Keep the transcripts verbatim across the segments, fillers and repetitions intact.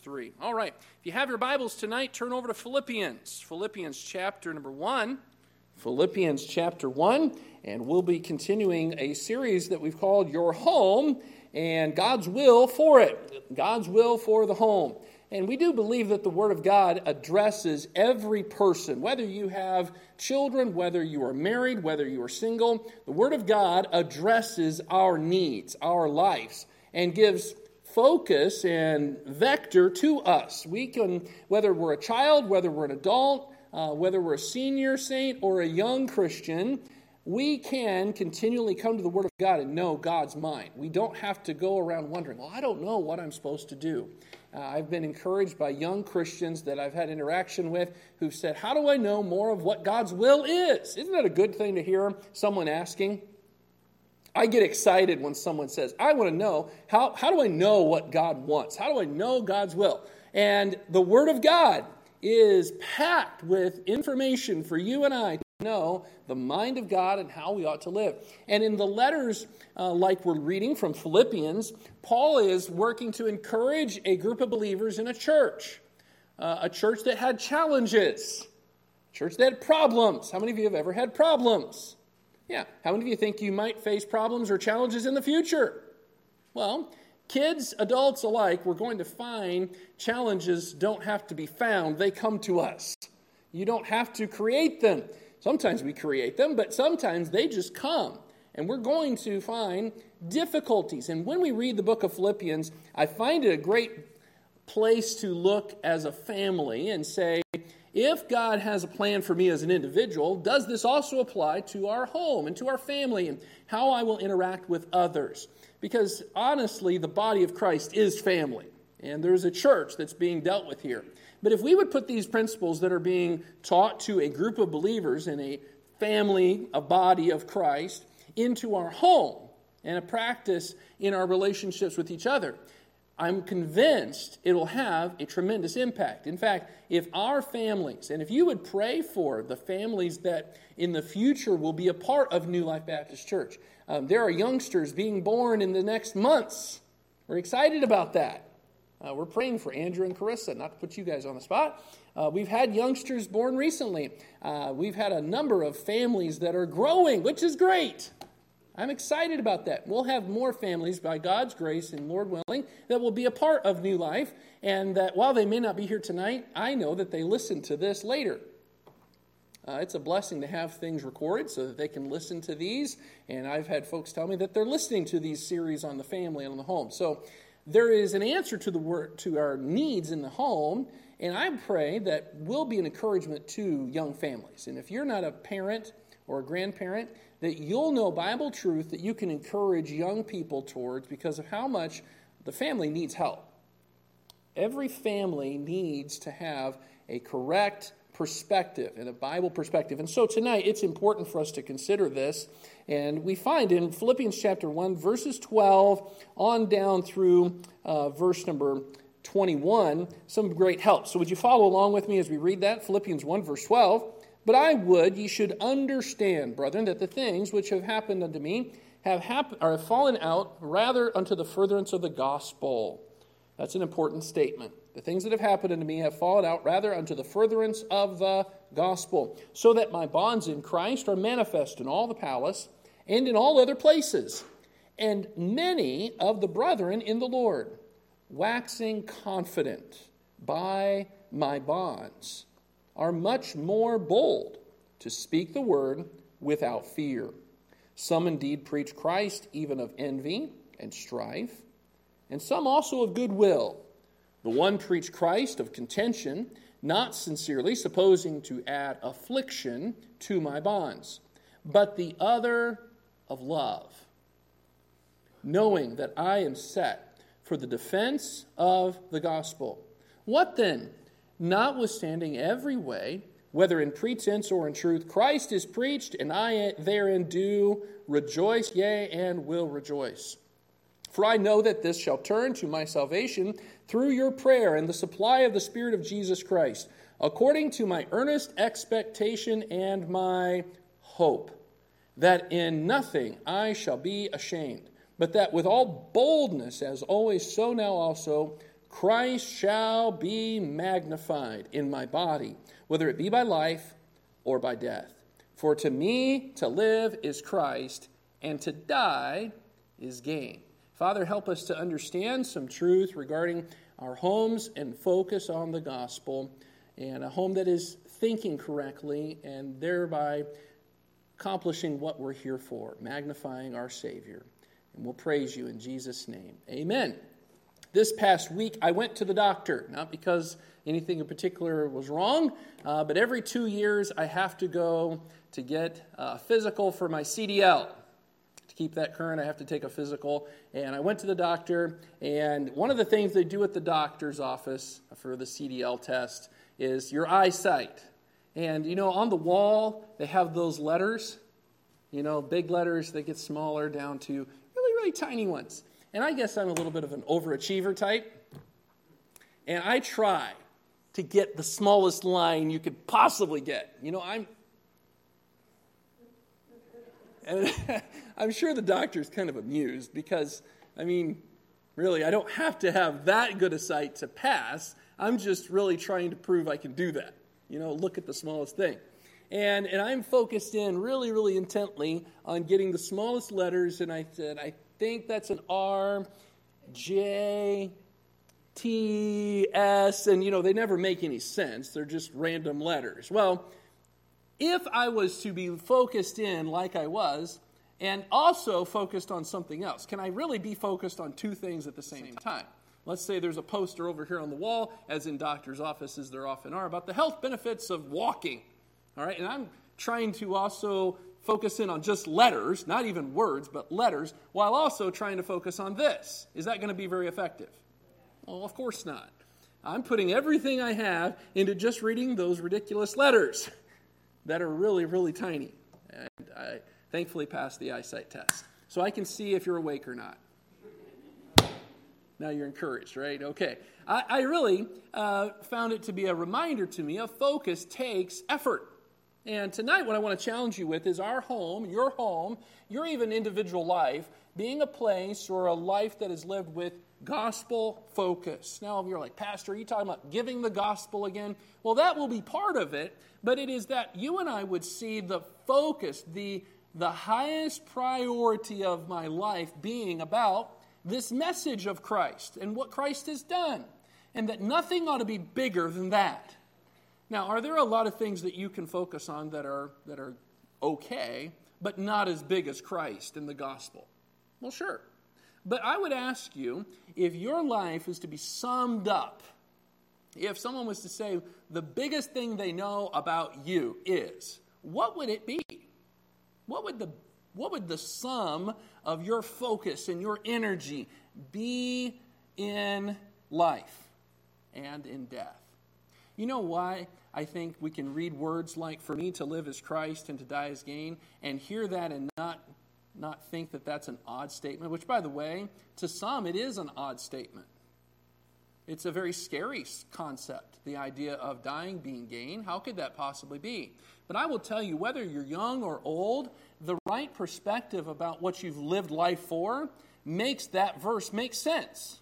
three. All right. If you have your Bibles tonight, turn over to Philippians. Philippians chapter number one. Philippians chapter one. And we'll be continuing a series that we've called Your Home and God's Will for It. God's Will for the Home. And we do believe that the Word of God addresses every person, whether you have children, whether you are married, whether you are single. The Word of God addresses our needs, our lives, and gives focus and vector to us. We can, whether we're a child, whether we're an adult, uh, whether we're a senior saint or a young Christian, we can continually come to the Word of God and know God's mind. We don't have to go around wondering, well, I don't know what I'm supposed to do. Uh, I've been encouraged by young Christians that I've had interaction with who've said, how do I know more of what God's will is? Isn't that a good thing to hear someone asking? I get excited when someone says, I want to know, how, how do I know what God wants? How do I know God's will? And the Word of God is packed with information for you and I to know the mind of God and how we ought to live. And in the letters, uh, like we're reading from Philippians, Paul is working to encourage a group of believers in a church, uh, a church that had challenges, a church that had problems. How many of you have ever had problems? Yeah. How many of you think you might face problems or challenges in the future? Well, kids, adults alike, we're going to find challenges don't have to be found. They come to us. You don't have to create them. Sometimes we create them, but sometimes they just come. And we're going to find difficulties. And when we read the book of Philippians, I find it a great place to look as a family and say, if God has a plan for me as an individual, does this also apply to our home and to our family and how I will interact with others? Because honestly, the body of Christ is family, and there's a church that's being dealt with here. But if we would put these principles that are being taught to a group of believers in a family, a body of Christ, into our home and a practice in our relationships with each other, I'm convinced it will have a tremendous impact. In fact, if our families, and if you would pray for the families that in the future will be a part of New Life Baptist Church, um, there are youngsters being born in the next months. We're excited about that. Uh, we're praying for Andrew and Carissa, not to put you guys on the spot. Uh, we've had youngsters born recently. Uh, we've had a number of families that are growing, which is great. I'm excited about that. We'll have more families by God's grace and Lord willing that will be a part of New Life, and that while they may not be here tonight, I know that they listen to this later. Uh, it's a blessing to have things recorded so that they can listen to these, and I've had folks tell me that they're listening to these series on the family and on the home. So there is an answer to the word, to our needs in the home, and I pray that will be an encouragement to young families. And if you're not a parent or a grandparent, that you'll know Bible truth that you can encourage young people towards because of how much the family needs help. Every family needs to have a correct perspective and a Bible perspective. And so tonight it's important for us to consider this. And we find in Philippians chapter one, verses twelve on down through uh, verse number twenty-one, some great help. So would you follow along with me as we read that? Philippians one, verse twelve. But I would ye should understand, brethren, that the things which have happened unto me have hap- or have fallen out rather unto the furtherance of the gospel. That's an important statement. The things that have happened unto me have fallen out rather unto the furtherance of the gospel, so that my bonds in Christ are manifest in all the palace and in all other places. And many of the brethren in the Lord, waxing confident by my bonds, are much more bold to speak the word without fear. Some indeed preach Christ even of envy and strife, and some also of goodwill. The one preached Christ of contention, not sincerely, supposing to add affliction to my bonds, but the other of love, knowing that I am set for the defense of the gospel. What then? Notwithstanding every way, whether in pretense or in truth, Christ is preached, and I therein do rejoice, yea, and will rejoice. For I know that this shall turn to my salvation through your prayer and the supply of the Spirit of Jesus Christ, according to my earnest expectation and my hope, that in nothing I shall be ashamed, but that with all boldness, as always, so now also, Christ shall be magnified in my body, whether it be by life or by death. For to me to live is Christ, and to die is gain. Father, help us to understand some truth regarding our homes and focus on the gospel, and a home that is thinking correctly and thereby accomplishing what we're here for, magnifying our Savior. And we'll praise you in Jesus' name. Amen. This past week, I went to the doctor, not because anything in particular was wrong, uh, but every two years I have to go to get a physical for my C D L. To keep that current, I have to take a physical. And I went to the doctor, and one of the things they do at the doctor's office for the C D L test is your eyesight. And, you know, on the wall, they have those letters, you know, big letters that get smaller down to really, really tiny ones. And I guess I'm a little bit of an overachiever type. And I try to get the smallest line you could possibly get. You know, I'm... And I'm sure the doctor's kind of amused because, I mean, really, I don't have to have that good a sight to pass. I'm just really trying to prove I can do that. You know, look at the smallest thing. And and I'm focused in really, really intently on getting the smallest letters, and I said, I think that's an R, J, T, S, and, you know, they never make any sense. They're just random letters. Well, if I was to be focused in like I was, and also focused on something else, can I really be focused on two things at the same time? Let's say there's a poster over here on the wall, as in doctors' offices there often are, about the health benefits of walking. All right, and I'm trying to also focus in on just letters, not even words, but letters, while also trying to focus on this. Is that going to be very effective? Well, of course not. I'm putting everything I have into just reading those ridiculous letters that are really, really tiny. And I thankfully passed the eyesight test. So I can see if you're awake or not. Now you're encouraged, right? Okay. I, I really uh, found it to be a reminder to me of focus takes effort. And tonight what I want to challenge you with is our home, your home, your even individual life, being a place or a life that is lived with gospel focus. Now, if you're like, Pastor, are you talking about giving the gospel again? Well, that will be part of it, but it is that you and I would see the focus, the, the highest priority of my life being about this message of Christ and what Christ has done, and that nothing ought to be bigger than that. Now, are there a lot of things that you can focus on that are that are okay, but not as big as Christ and the gospel? Well, sure. But I would ask you, if your life is to be summed up, if someone was to say the biggest thing they know about you is, what would it be? What would the what would the sum of your focus and your energy be in life and in death? You know why I think we can read words like, for me to live is Christ and to die is gain, and hear that and not, not think that that's an odd statement, which, by the way, to some it is an odd statement. It's a very scary concept, the idea of dying being gain. How could that possibly be? But I will tell you, whether you're young or old, the right perspective about what you've lived life for makes that verse make sense.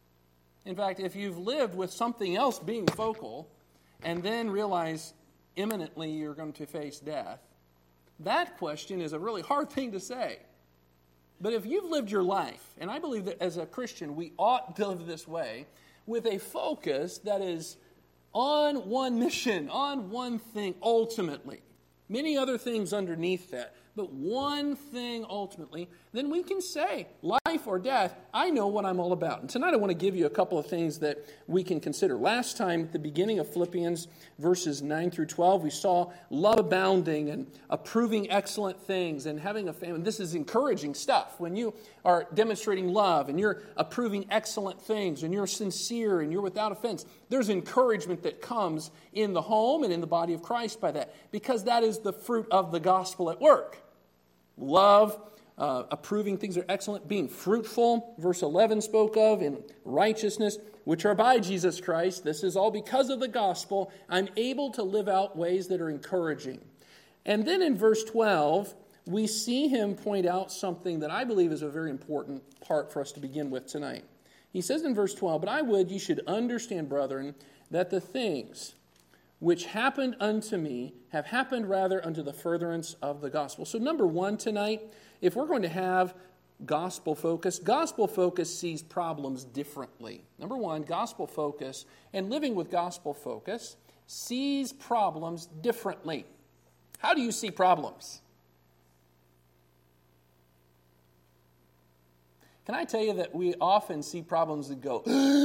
In fact, if you've lived with something else being focal, and then realize imminently you're going to face death, that question is a really hard thing to say. But if you've lived your life, and I believe that as a Christian we ought to live this way, with a focus that is on one mission, on one thing ultimately, many other things underneath that, but one thing ultimately, then we can say, life or death, I know what I'm all about. And tonight I want to give you a couple of things that we can consider. Last time, at the beginning of Philippians, verses nine through twelve, we saw love abounding and approving excellent things and having a family. This is encouraging stuff. When you are demonstrating love and you're approving excellent things and you're sincere and you're without offense, there's encouragement that comes in the home and in the body of Christ by that, because that is the fruit of the gospel at work. Love, uh, approving things are excellent, being fruitful, verse eleven spoke of, in righteousness, which are by Jesus Christ. This is all because of the gospel. I'm able to live out ways that are encouraging. And then in verse twelve, we see him point out something that I believe is a very important part for us to begin with tonight. He says in verse twelve, "But I would ye should understand, brethren, that the things which happened unto me have happened rather unto the furtherance of the gospel." So number one tonight, if we're going to have gospel focus, gospel focus sees problems differently. Number one, gospel focus and living with gospel focus sees problems differently. How do you see problems? Can I tell you that we often see problems that go,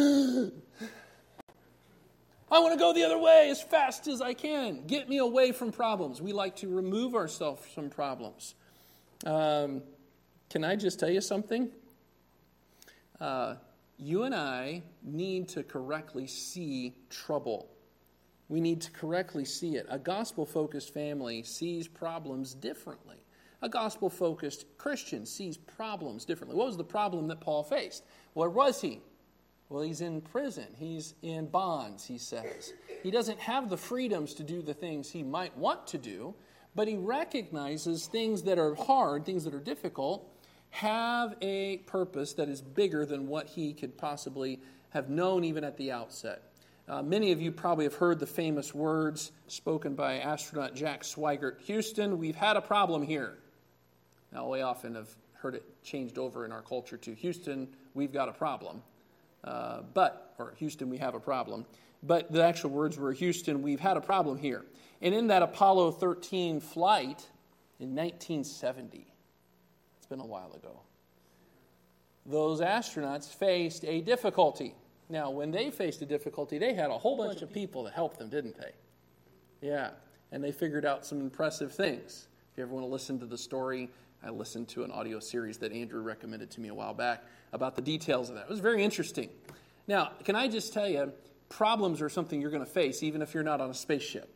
I want to go the other way as fast as I can. Get me away from problems. We like to remove ourselves from problems. Um, can I just tell you something? Uh, you and I need to correctly see trouble. We need to correctly see it. A gospel-focused family sees problems differently. A gospel-focused Christian sees problems differently. What was the problem that Paul faced? Where was he? Well, he's in prison. He's in bonds, he says. He doesn't have the freedoms to do the things he might want to do, but he recognizes things that are hard, things that are difficult, have a purpose that is bigger than what he could possibly have known even at the outset. Uh, many of you probably have heard the famous words spoken by astronaut Jack Swigert. "Houston, we've had a problem here." Now, we often have heard it changed over in our culture to "Houston, we've got a problem." Uh, but, or "Houston, we have a problem." But the actual words were, "Houston, we've had a problem here." And in that Apollo thirteen flight in nineteen seventy, it's been a while ago, those astronauts faced a difficulty. Now, when they faced a difficulty, they had a whole bunch of people to help them, didn't they? Yeah, and they figured out some impressive things. If you ever want to listen to the story, I listened to an audio series that Andrew recommended to me a while back about the details of that. It was very interesting. Now, can I just tell you, problems are something you're going to face even if you're not on a spaceship.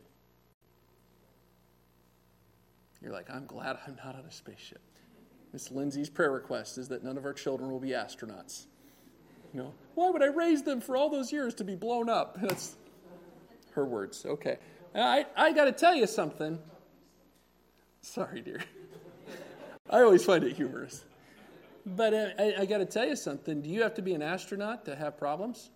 You're like, I'm glad I'm not on a spaceship. Miss Lindsay's prayer request is that none of our children will be astronauts. You know, why would I raise them for all those years to be blown up? That's her words. Okay. I, I got to tell you something. Sorry, dear. I always find it humorous. But uh, I, I got to tell you something. Do you have to be an astronaut to have problems?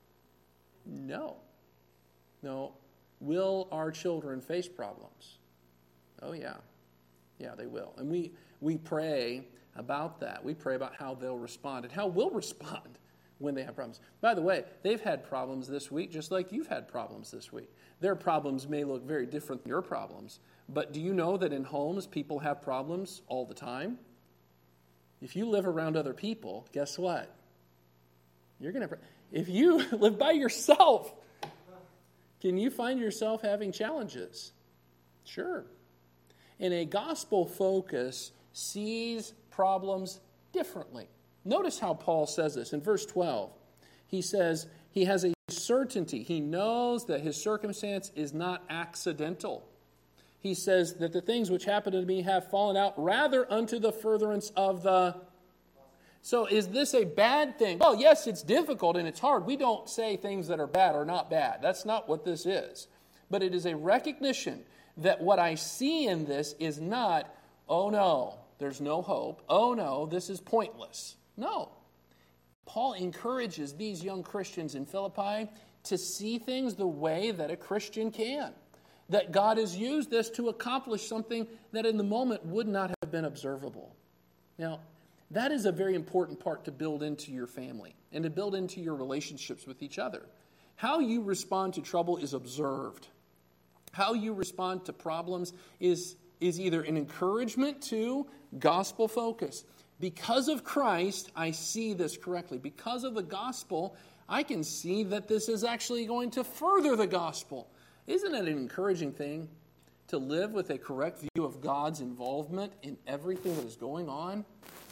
No. No. Will our children face problems? Oh, yeah. Yeah, they will. And we, we pray about that. We pray about how they'll respond and how we'll respond when they have problems. By the way, they've had problems this week just like you've had problems this week. Their problems may look very different than your problems, but do you know that in homes people have problems all the time? If you live around other people, guess what? You're going to. If you live by yourself, can you find yourself having challenges? Sure. And a gospel focus sees problems differently. Notice how Paul says this in verse twelve. He says he has a certainty. He knows that his circumstance is not accidental. He says that the things which happened to me have fallen out rather unto the furtherance of the... So is this a bad thing? Well, yes, it's difficult and it's hard. We don't say things that are bad or not bad. That's not what this is. But it is a recognition that what I see in this is not, oh no, there's no hope. Oh no, this is pointless. No. Paul encourages these young Christians in Philippi to see things the way that a Christian can. That God has used this to accomplish something that in the moment would not have been observable. Now, that is a very important part to build into your family and to build into your relationships with each other. How you respond to trouble is observed. How you respond to problems is, is either an encouragement to gospel focus. Because of Christ, I see this correctly. Because of the gospel, I can see that this is actually going to further the gospel. Isn't it an encouraging thing to live with a correct view of God's involvement in everything that is going on?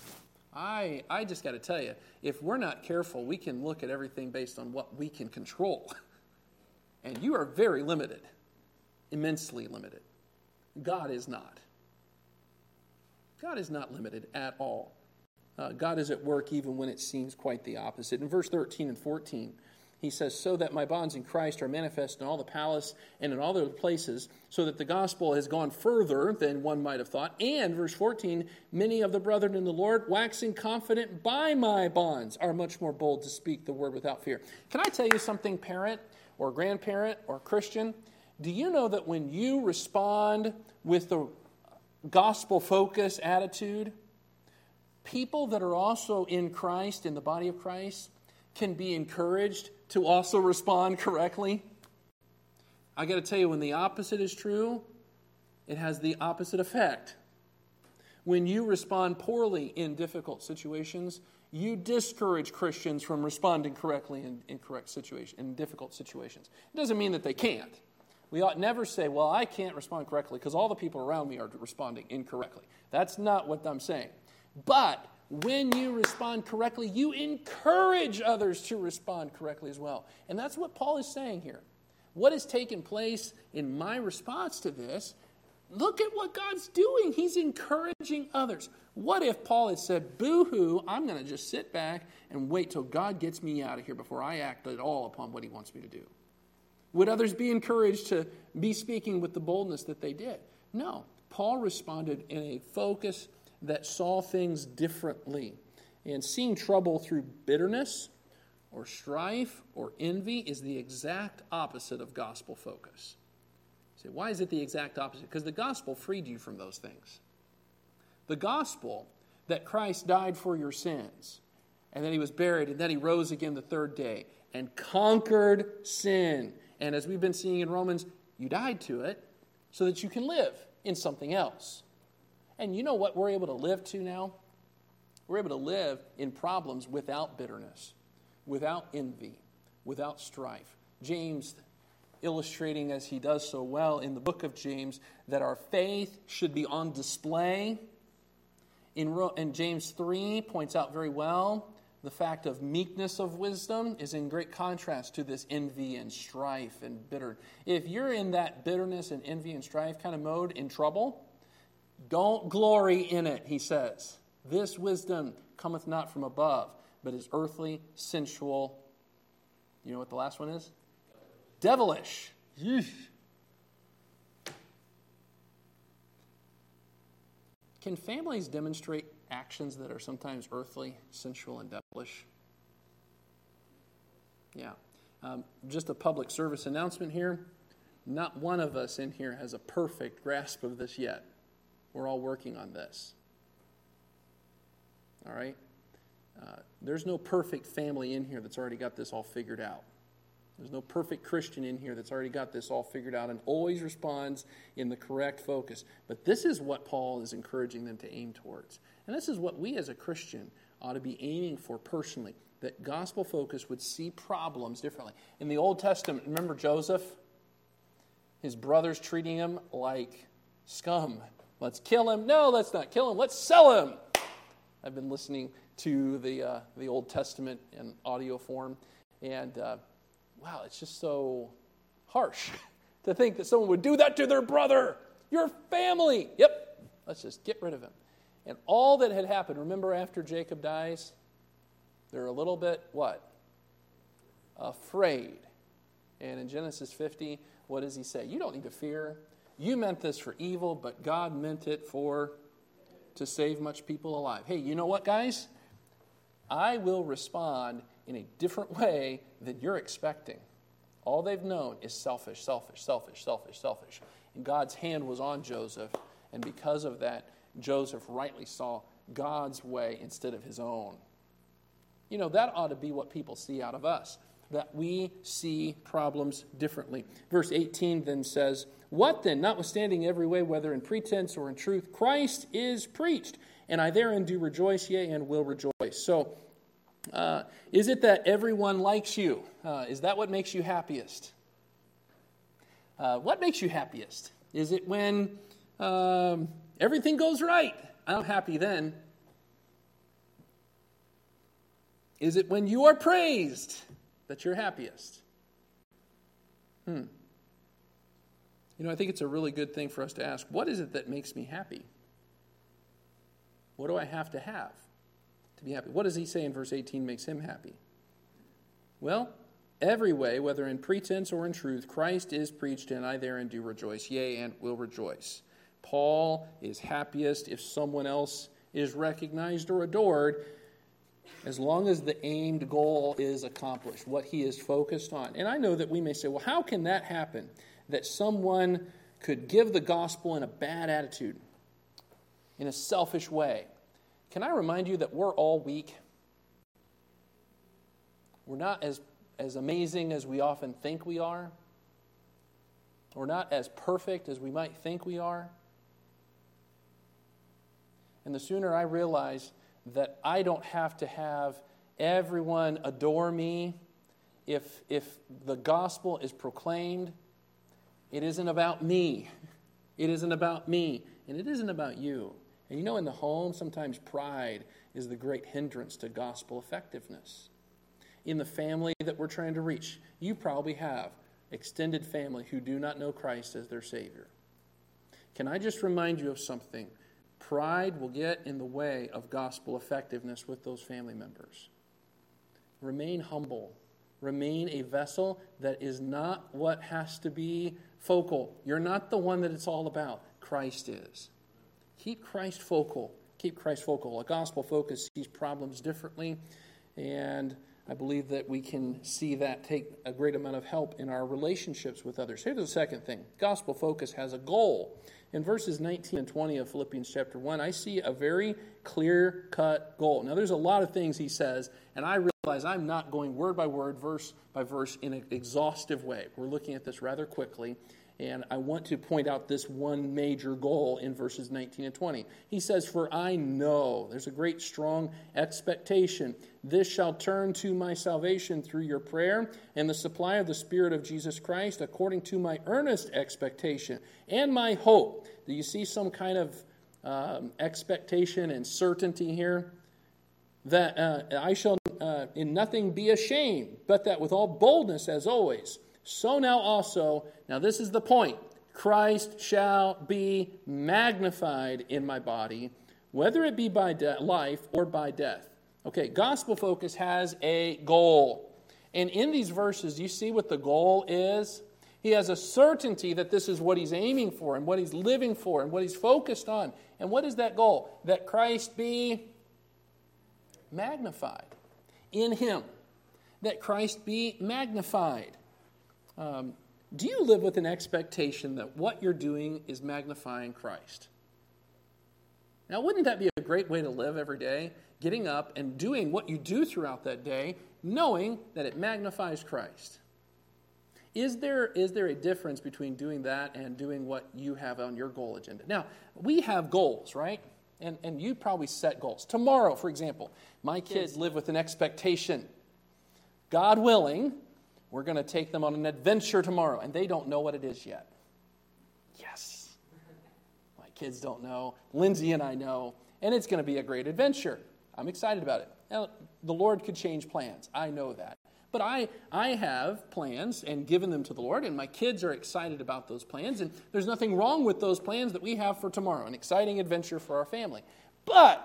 I I just got to tell you, if we're not careful, we can look at everything based on what we can control. And you are very limited, immensely limited. God is not. God is not limited at all. Uh, God is at work even when it seems quite the opposite. In verse thirteen and fourteen, He says, so that my bonds in Christ are manifest in all the palace and in all the other places, so that the gospel has gone further than one might have thought. And, verse fourteen, many of the brethren in the Lord, waxing confident by my bonds, are much more bold to speak the word without fear. Can I tell you something, parent or grandparent or Christian? Do you know that when you respond with the gospel-focused attitude, people that are also in Christ, in the body of Christ, can be encouraged to also respond correctly? I got to tell you, when the opposite is true, it has the opposite effect. When you respond poorly in difficult situations, you discourage Christians from responding correctly in, in correct situation, in difficult situations. It doesn't mean that they can't. We ought never say, well, I can't respond correctly because all the people around me are responding incorrectly. That's not what I'm saying. But when you respond correctly, you encourage others to respond correctly as well. And that's what Paul is saying here. What has taken place in my response to this? Look at what God's doing. He's encouraging others. What if Paul had said, boo-hoo, I'm going to just sit back and wait till God gets me out of here before I act at all upon what he wants me to do? Would others be encouraged to be speaking with the boldness that they did? No. Paul responded in a focus that saw things differently. And seeing trouble through bitterness or strife or envy is the exact opposite of gospel focus. You say, why is it the exact opposite? Because the gospel freed you from those things. The gospel that Christ died for your sins, and then he was buried, and then he rose again the third day and conquered sin. And as we've been seeing in Romans, you died to it so that you can live in something else. And you know what we're able to live to now? We're able to live in problems without bitterness, without envy, without strife. James, illustrating as he does so well in the book of James, that our faith should be on display. In, in James three, points out very well, the fact of meekness of wisdom is in great contrast to this envy and strife and bitter. If you're in that bitterness and envy and strife kind of mode in trouble, don't glory in it, he says. This wisdom cometh not from above, but is earthly, sensual. You know what the last one is? Devilish. Yeesh. Can families demonstrate actions that are sometimes earthly, sensual, and devilish? Yeah. Um, just a public service announcement here. Not one of us in here has a perfect grasp of this yet. We're all working on this. All right? Uh, there's no perfect family in here that's already got this all figured out. There's no perfect Christian in here that's already got this all figured out and always responds in the correct focus. But this is what Paul is encouraging them to aim towards. And this is what we as a Christian ought to be aiming for personally, that gospel focus would see problems differently. In the Old Testament, remember Joseph? His brothers treating him like scum. Let's kill him. No, let's not kill him. Let's sell him. I've been listening to the uh, the Old Testament in audio form, and uh, wow, it's just so harsh to think that someone would do that to their brother, your family. Yep, let's just get rid of him. And all that had happened, remember after Jacob dies, they're a little bit, what? Afraid. And in Genesis fifty, what does he say? You don't need to fear. You meant this for evil, but God meant it for to save much people alive. Hey, you know what, guys? I will respond in a different way than you're expecting. All they've known is selfish, selfish, selfish, selfish, selfish. And God's hand was on Joseph, and because of that, Joseph rightly saw God's way instead of his own. You know, that ought to be what people see out of us, that we see problems differently. Verse eighteen then says, what then, notwithstanding every way, whether in pretense or in truth, Christ is preached, and I therein do rejoice, yea, and will rejoice. So, uh, is it that everyone likes you? Uh, is that what makes you happiest? Uh, what makes you happiest? Is it when um, everything goes right? I'm happy then. Is it when you are praised that you're happiest? Hmm. You know, I think it's a really good thing for us to ask, what is it that makes me happy? What do I have to have to be happy? What does he say in verse eighteen makes him happy? Well, every way, whether in pretense or in truth, Christ is preached, and I therein do rejoice, yea, and will rejoice. Paul is happiest if someone else is recognized or adored, as long as the aimed goal is accomplished, what he is focused on. And I know that we may say, well, how can that happen? That someone could give the gospel in a bad attitude, in a selfish way. Can I remind you that we're all weak? We're not as, as amazing as we often think we are. We're not as perfect as we might think we are. And the sooner I realize that I don't have to have everyone adore me if, if the gospel is proclaimed, it isn't about me. It isn't about me. And it isn't about you. And you know, in the home, sometimes pride is the great hindrance to gospel effectiveness. In the family that we're trying to reach, you probably have extended family who do not know Christ as their Savior. Can I just remind you of something? Pride will get in the way of gospel effectiveness with those family members. Remain humble. Remain a vessel that is not what has to be focal. You're not the one that it's all about. Christ is. Keep Christ focal. Keep Christ focal. A gospel focus sees problems differently, and I believe that we can see that take a great amount of help in our relationships with others. Here's the second thing. Gospel focus has a goal. In verses nineteen and twenty of Philippians chapter one, I see a very clear-cut goal. Now, there's a lot of things he says, and I realize I'm not going word by word, verse by verse in an exhaustive way. We're looking at this rather quickly, and I want to point out this one major goal in verses nineteen and twenty. He says, "For I know," there's a great strong expectation, "this shall turn to my salvation through your prayer and the supply of the Spirit of Jesus Christ, according to my earnest expectation and my hope." Do you see some kind of um, expectation and certainty here? That uh, I shall uh, in nothing be ashamed, but that with all boldness as always. So now also, now this is the point, Christ shall be magnified in my body, whether it be by de- life or by death. Okay, gospel focus has a goal. And in these verses, you see what the goal is? He has a certainty that this is what he's aiming for and what he's living for and what he's focused on. And what is that goal? That Christ be magnified in him. That Christ be magnified. Um, do you live with an expectation that what you're doing is magnifying Christ? Now, wouldn't that be a great way to live every day? Getting up and doing what you do throughout that day, knowing that it magnifies Christ. Is there, is there a difference between doing that and doing what you have on your goal agenda? Now, we have goals, right? And, and you probably set goals. Tomorrow, for example, my kids live with an expectation. God willing, we're going to take them on an adventure tomorrow, and they don't know what it is yet. Yes. My kids don't know. Lindsay and I know, and it's going to be a great adventure. I'm excited about it. Now, the Lord could change plans. I know that. But I, I have plans and given them to the Lord, and my kids are excited about those plans, and there's nothing wrong with those plans that we have for tomorrow, an exciting adventure for our family. But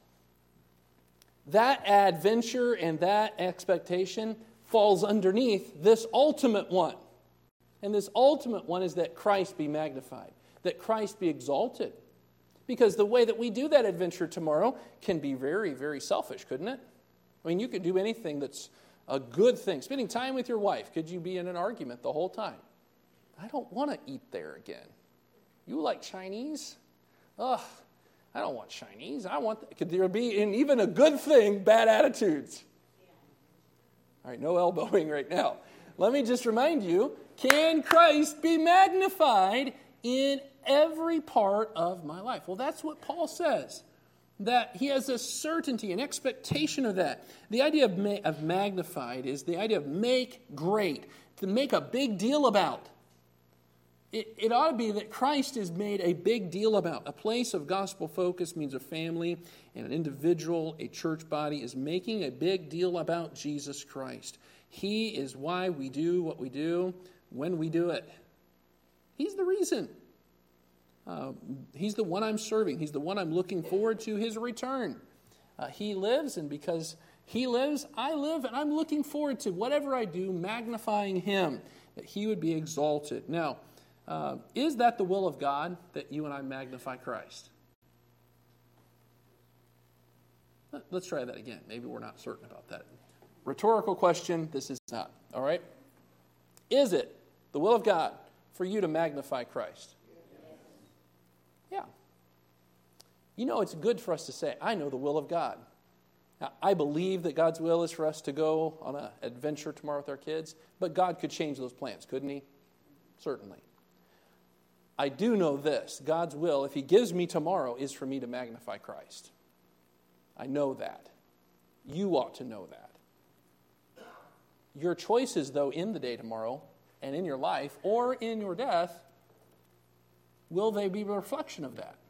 that adventure and that expectation falls underneath this ultimate one. And this ultimate one is that Christ be magnified, that Christ be exalted. Because the way that we do that adventure tomorrow can be very, very selfish, couldn't it? I mean, you could do anything that's a good thing. Spending time with your wife, could you be in an argument the whole time? I don't want to eat there again. You like Chinese? Ugh, I don't want Chinese. I want, the, could there be, in even a good thing, bad attitudes? All right, no elbowing right now. Let me just remind you, can Christ be magnified in every part of my life? Well, that's what Paul says, that he has a certainty, an expectation of that. The idea of, ma- of magnified is the idea of make great, to make a big deal about. It, it ought to be that Christ is made a big deal about. A place of gospel focus means a family and an individual, a church body, is making a big deal about Jesus Christ. He is why we do what we do when we do it. He's the reason. Uh, he's the one I'm serving. He's the one I'm looking forward to his return. Uh, he lives, and because He lives, I live, and I'm looking forward to whatever I do, magnifying him, that he would be exalted. Now, uh, is that the will of God, that you and I magnify Christ? Let's try that again. Maybe we're not certain about that. Rhetorical question, this is not. All right? Is it the will of God for you to magnify Christ? Yeah. You know, it's good for us to say, I know the will of God. Now, I believe that God's will is for us to go on an adventure tomorrow with our kids, but God could change those plans, couldn't he? Certainly. I do know this. God's will, if he gives me tomorrow, is for me to magnify Christ. I know that. You ought to know that. Your choices, though, in the day tomorrow and in your life or in your death, will they be a reflection of that?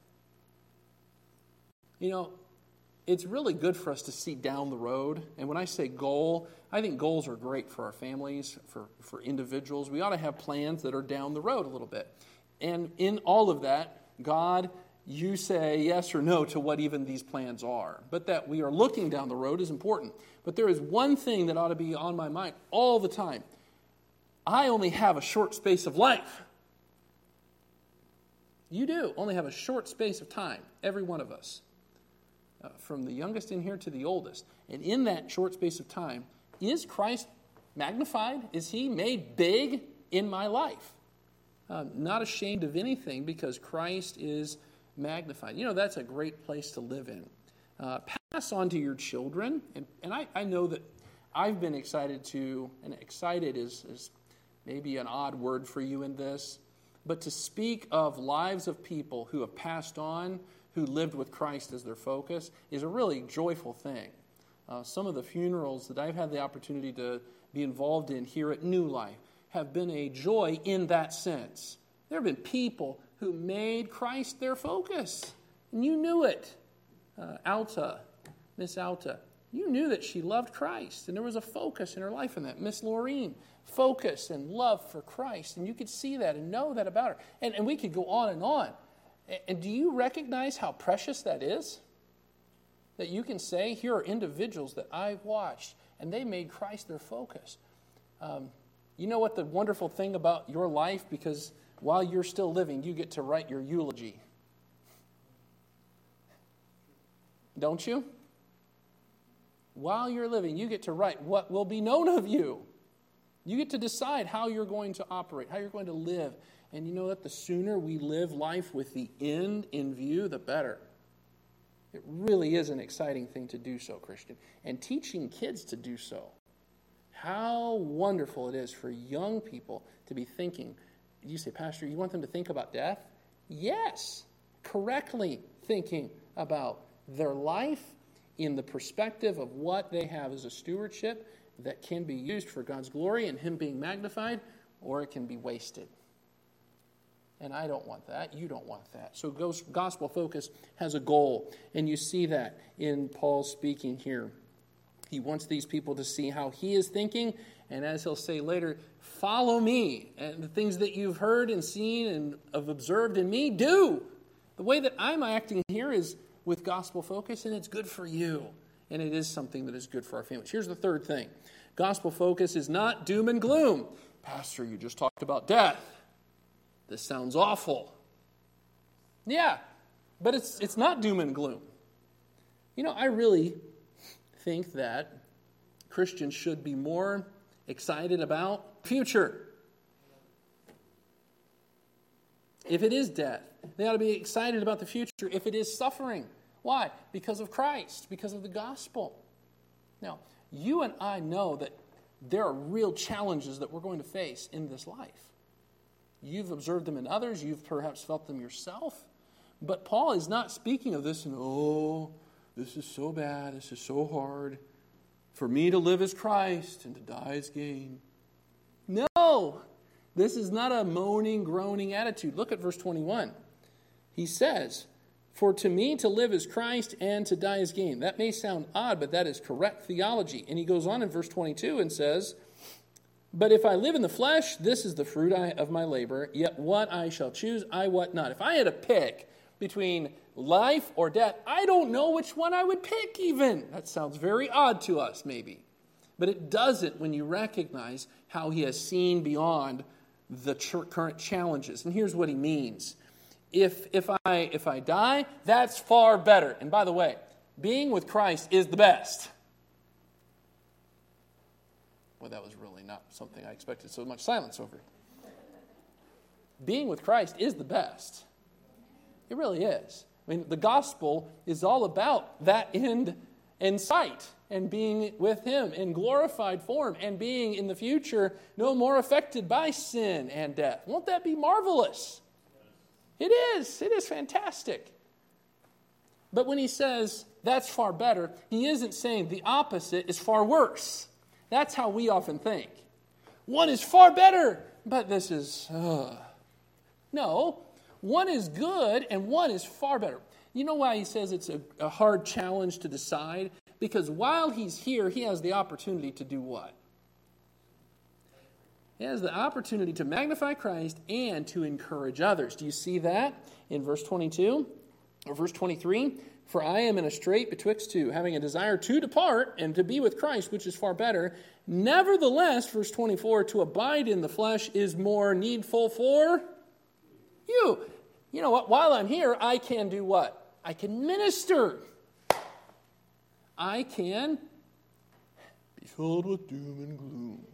You know, it's really good for us to see down the road. And when I say goal, I think goals are great for our families, for, for individuals. We ought to have plans that are down the road a little bit. And in all of that, God, you say yes or no to what even these plans are. But that we are looking down the road is important. But there is one thing that ought to be on my mind all the time. I only have a short space of life. You do only have a short space of time, every one of us. Uh, from the youngest in here to the oldest. And in that short space of time, is Christ magnified? Is he made big in my life? Uh, not ashamed of anything because Christ is magnified. You know, that's a great place to live in. Uh, pass on to your children. And, and I, I know that I've been excited to, and excited is, is maybe an odd word for you in this, but to speak of lives of people who have passed on, who lived with Christ as their focus, is a really joyful thing. Uh, some of the funerals that I've had the opportunity to be involved in here at New Life have been a joy in that sense. There have been people who made Christ their focus, and you knew it. Uh, Alta, Miss Alta, you knew that she loved Christ, and there was a focus in her life in that. Miss Laureen, focus and love for Christ, and you could see that and know that about her. And, and we could go on and on. And do you recognize how precious that is? That you can say, here are individuals that I've watched, and they made Christ their focus. Um, you know what the wonderful thing about your life, because while you're still living, you get to write your eulogy. Don't you? While you're living, you get to write what will be known of you. You get to decide how you're going to operate, how you're going to live. And you know that the sooner we live life with the end in view, the better. It really is an exciting thing to do so, Christian. And teaching kids to do so. How wonderful it is for young people to be thinking. You say, Pastor, you want them to think about death? Yes. Correctly thinking about their life in the perspective of what they have as a stewardship that can be used for God's glory and him being magnified, or it can be wasted. And I don't want that. You don't want that. So gospel focus has a goal. And you see that in Paul speaking here. He wants these people to see how he is thinking. And as he'll say later, follow me. And the things that you've heard and seen and have observed in me, do. The way that I'm acting here is with gospel focus, and it's good for you. And it is something that is good for our families. Here's the third thing. Gospel focus is not doom and gloom. Pastor, you just talked about death. This sounds awful. Yeah, but it's it's not doom and gloom. You know, I really think that Christians should be more excited about future. If it is death, they ought to be excited about the future. If it is suffering, why? Because of Christ, because of the gospel. Now, you and I know that there are real challenges that we're going to face in this life. You've observed them in others. You've perhaps felt them yourself. But Paul is not speaking of this and, oh, this is so bad. This is so hard. For me to live as Christ and to die as gain. No, this is not a moaning, groaning attitude. Look at verse twenty-one. He says, for to me to live is Christ and to die is gain. That may sound odd, but that is correct theology. And he goes on in verse twenty-two and says, but if I live in the flesh, this is the fruit of my labor, yet what I shall choose, I what not. If I had to pick between life or death, I don't know which one I would pick even. That sounds very odd to us, maybe. But it doesn't when you recognize how he has seen beyond the ch- current challenges. And here's what he means. If, if, I, if I die, that's far better. And by the way, being with Christ is the best. Well, that was really not something I expected so much silence over. Being with Christ is the best. It really is. I mean, the gospel is all about that end in sight and being with him in glorified form and being in the future no more affected by sin and death. Won't that be marvelous? It is. It is fantastic. But when he says that's far better, he isn't saying the opposite is far worse. That's how we often think. One is far better, but this is... Uh. No, one is good and one is far better. You know why he says it's a, a hard challenge to decide? Because while he's here, he has the opportunity to do what? He has the opportunity to magnify Christ and to encourage others. Do you see that in verse twenty-two or verse twenty-three? For I am in a strait betwixt two, having a desire to depart and to be with Christ, which is far better. Nevertheless, verse twenty-four, to abide in the flesh is more needful for you. You know what? While I'm here, I can do what? I can minister. I can be filled with doom and gloom.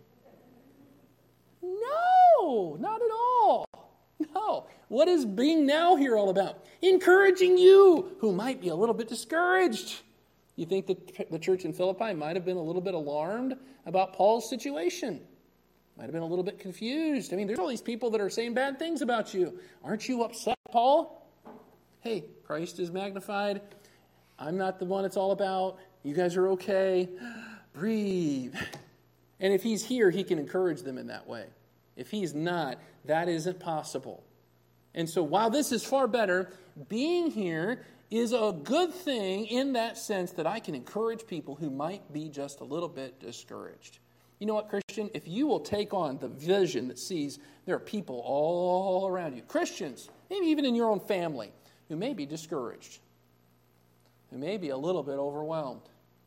No, not at all. No. What is being now here all about? Encouraging you who might be a little bit discouraged. You think that the church in Philippi might have been a little bit alarmed about Paul's situation? Might have been a little bit confused. I mean, there's all these people that are saying bad things about you. Aren't you upset, Paul? Hey, Christ is magnified. I'm not the one it's all about. You guys are okay. Breathe. And if he's here, he can encourage them in that way. If he's not, that isn't possible. And so while this is far better, being here is a good thing in that sense that I can encourage people who might be just a little bit discouraged. You know what, Christian? If you will take on the vision that sees there are people all around you, Christians, maybe even in your own family, who may be discouraged, who may be a little bit overwhelmed.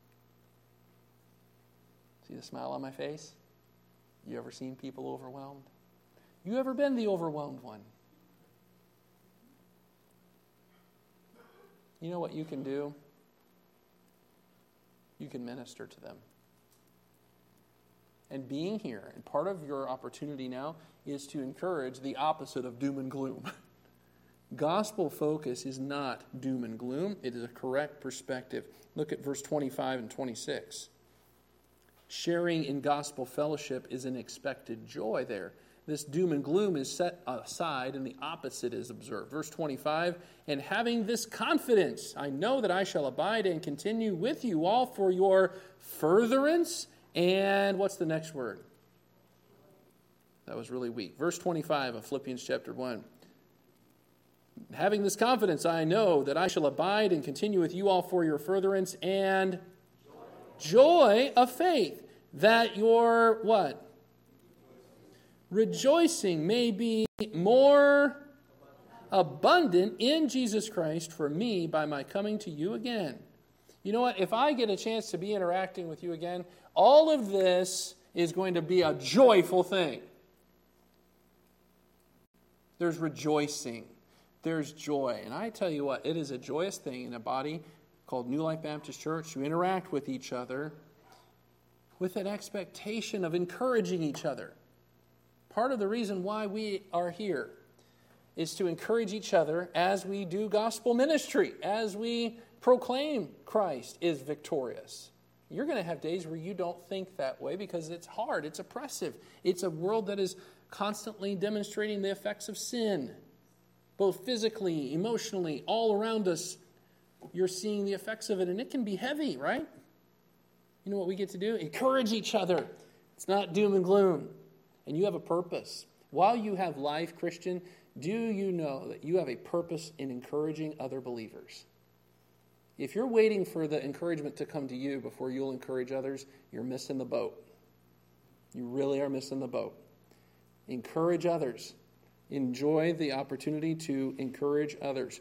See the smile on my face? You ever seen people overwhelmed? You ever been the overwhelmed one? You know what you can do? You can minister to them. And being here, and part of your opportunity now is to encourage the opposite of doom and gloom. Gospel focus is not doom and gloom. It is a correct perspective. Look at verse twenty-five and twenty-six. Sharing in gospel fellowship is an expected joy there. This doom and gloom is set aside and the opposite is observed. Verse twenty-five, and having this confidence, I know that I shall abide and continue with you all for your furtherance. And what's the next word? That was really weak. Verse twenty-five of Philippians chapter one. Having this confidence, I know that I shall abide and continue with you all for your furtherance and joy, joy of faith, that your what? Rejoicing may be more abundant in Jesus Christ for me by my coming to you again. You know what? If I get a chance to be interacting with you again, all of this is going to be a joyful thing. There's rejoicing. There's joy. And I tell you what, it is a joyous thing in a body called New Life Baptist Church to interact with each other with an expectation of encouraging each other. Part of the reason why we are here is to encourage each other as we do gospel ministry, as we proclaim Christ is victorious. You're going to have days where you don't think that way because it's hard, it's oppressive. It's a world that is constantly demonstrating the effects of sin, both physically, emotionally, all around us. You're seeing the effects of it, and it can be heavy, right? You know what we get to do? Encourage each other. It's not doom and gloom. And you have a purpose. While you have life, Christian, do you know that you have a purpose in encouraging other believers? If you're waiting for the encouragement to come to you before you'll encourage others, you're missing the boat. You really are missing the boat. Encourage others. Enjoy the opportunity to encourage others.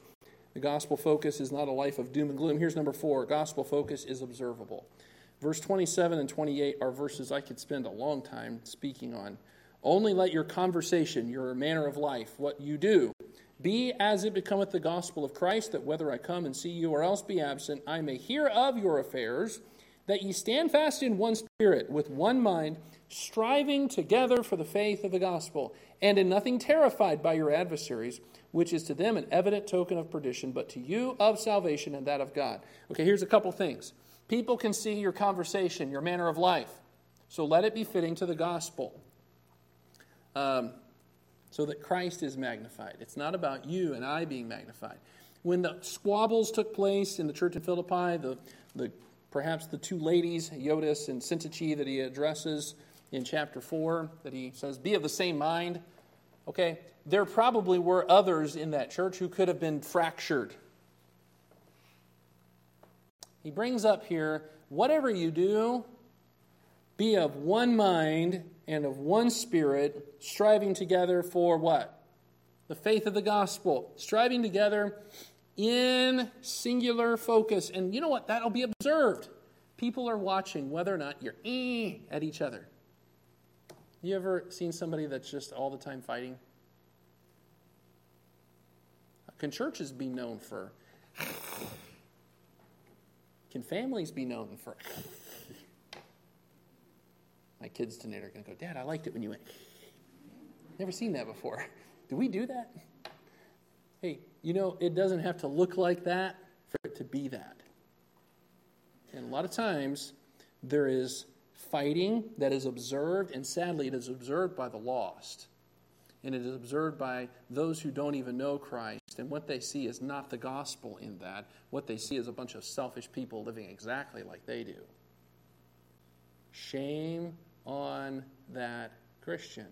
The gospel focus is not a life of doom and gloom. Here's number four. Gospel focus is observable. Verse twenty-seven and twenty-eight are verses I could spend a long time speaking on. Only let your conversation, your manner of life, what you do, be as it becometh the gospel of Christ, that whether I come and see you or else be absent, I may hear of your affairs, that ye stand fast in one spirit, with one mind, striving together for the faith of the gospel, and in nothing terrified by your adversaries, which is to them an evident token of perdition, but to you of salvation and that of God. Okay, here's a couple things. People can see your conversation, your manner of life, so let it be fitting to the gospel, um, so that Christ is magnified. It's not about you and I being magnified. When the squabbles took place in the church in Philippi, the, the perhaps the two ladies, Euodias and Syntyche, that he addresses in chapter four, that he says, be of the same mind. Okay, there probably were others in that church who could have been fractured. He brings up here, whatever you do, be of one mind and of one spirit, striving together for what? The faith of the gospel. Striving together in singular focus. And you know what? That'll be observed. People are watching whether or not you're eh at each other. You ever seen somebody that's just all the time fighting? Can churches be known for... Can families be known for... My kids tonight are going to go, Dad, I liked it when you went... Never seen that before. Do we do that? Hey, you know, it doesn't have to look like that for it to be that. And a lot of times, there is fighting that is observed, and sadly, it is observed by the lost. And it is observed by those who don't even know Christ. And what they see is not the gospel in that. What they see is a bunch of selfish people living exactly like they do. Shame on that Christian.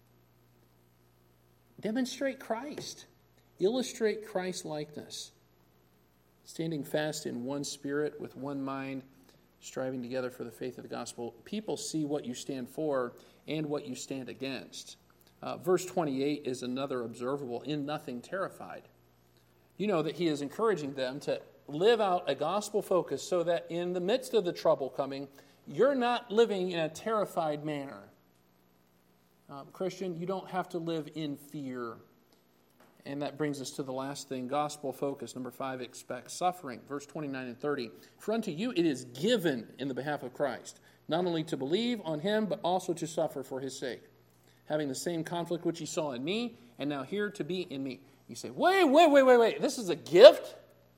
Demonstrate Christ. Illustrate Christ-likeness. Standing fast in one spirit, with one mind, striving together for the faith of the gospel. People see what you stand for and what you stand against. Uh, verse twenty-eight is another observable, in nothing terrified. You know that he is encouraging them to live out a gospel focus so that in the midst of the trouble coming, you're not living in a terrified manner. Um, Christian, you don't have to live in fear. And that brings us to the last thing, gospel focus. Number five, expect suffering. Verse twenty-nine and thirty. For unto you it is given in the behalf of Christ, not only to believe on him, but also to suffer for his sake, having the same conflict which ye saw in me, and now here to be in me. You say, wait, wait, wait, wait, wait. This is a gift?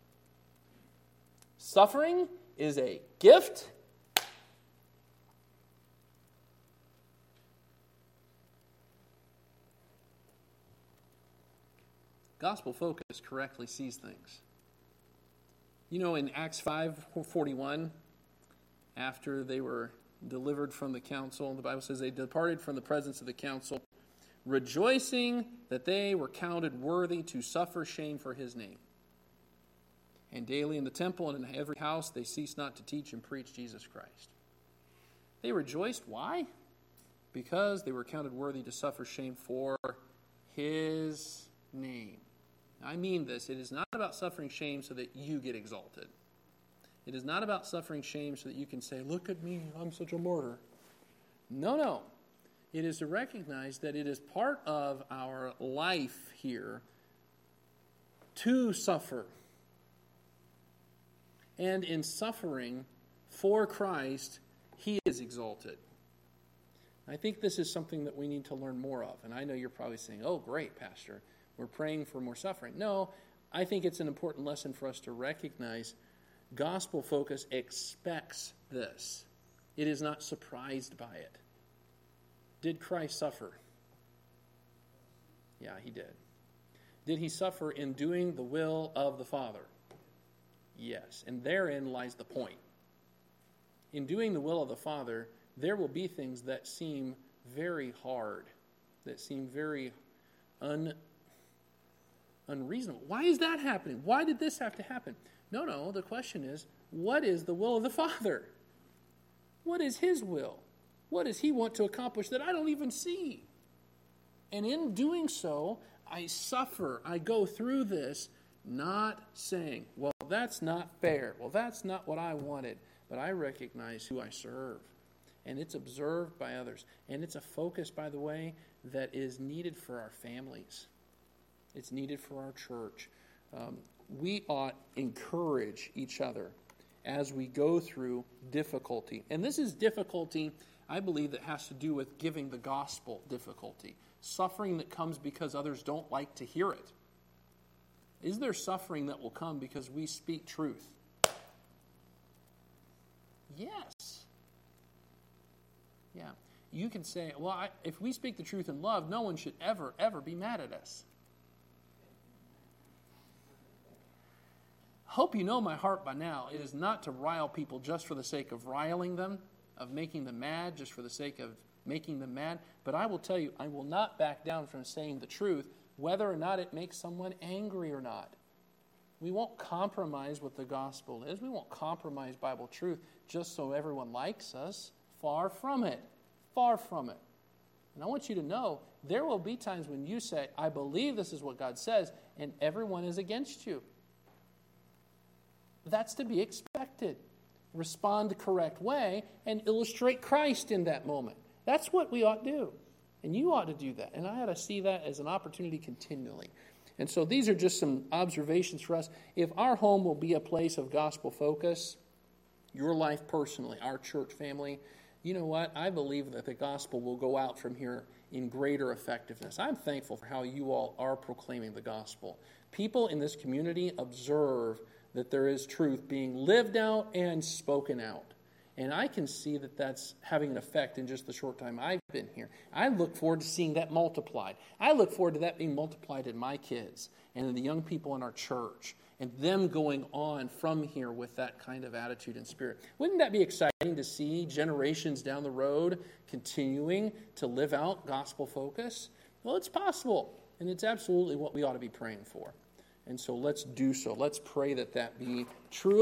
Suffering is a gift? Gospel focus correctly sees things. You know, in Acts five forty-one, after they were delivered from the council, the Bible says they departed from the presence of the council, rejoicing that they were counted worthy to suffer shame for his name. And daily in the temple and in every house they ceased not to teach and preach Jesus Christ. They rejoiced. Why? Because they were counted worthy to suffer shame for his name. I mean this. It is not about suffering shame so that you get exalted. It is not about suffering shame so that you can say, look at me, I'm such a martyr. No, no. It is to recognize that it is part of our life here to suffer. And in suffering for Christ, he is exalted. I think this is something that we need to learn more of. And I know you're probably saying, oh, great, Pastor. We're praying for more suffering. No, I think it's an important lesson for us to recognize gospel focus expects this. It is not surprised by it. Did Christ suffer? Yeah, he did. Did he suffer in doing the will of the Father? Yes, and therein lies the point. In doing the will of the Father, there will be things that seem very hard, that seem very un, unreasonable. Why is that happening? Why did this have to happen? No, no, the question is, what is the will of the Father? What is his will? What does he want to accomplish that I don't even see? And in doing so, I suffer, I go through this Not saying, well, that's not fair. Well, that's not what I wanted. But I recognize who I serve. And it's observed by others. And it's a focus, by the way, that is needed for our families. It's needed for our church. Um, we ought encourage each other as we go through difficulty. And this is difficulty, I believe, that has to do with giving the gospel difficulty. Suffering that comes because others don't like to hear it. Is there suffering that will come because we speak truth? Yes. Yeah. You can say, well, I, if we speak the truth in love, no one should ever, ever be mad at us. Hope you know my heart by now. It is not to rile people just for the sake of riling them, of making them mad, just for the sake of making them mad. But I will tell you, I will not back down from saying the truth, whether or not it makes someone angry or not. We won't compromise what the gospel is. We won't compromise Bible truth just so everyone likes us. Far from it. Far from it. And I want you to know, there will be times when you say, I believe this is what God says, and everyone is against you. That's to be expected. Respond the correct way and illustrate Christ in that moment. That's what we ought to do. And you ought to do that. And I ought to see that as an opportunity continually. And so these are just some observations for us. If our home will be a place of gospel focus, your life personally, our church family, you know what? I believe that the gospel will go out from here in greater effectiveness. I'm thankful for how you all are proclaiming the gospel. People in this community observe that there is truth being lived out and spoken out. And I can see that that's having an effect in just the short time I've been here. I look forward to seeing that multiplied. I look forward to that being multiplied in my kids and in the young people in our church and them going on from here with that kind of attitude and spirit. Wouldn't that be exciting to see generations down the road continuing to live out gospel focus? Well, it's possible, and it's absolutely what we ought to be praying for. And so let's do so. Let's pray that that be true.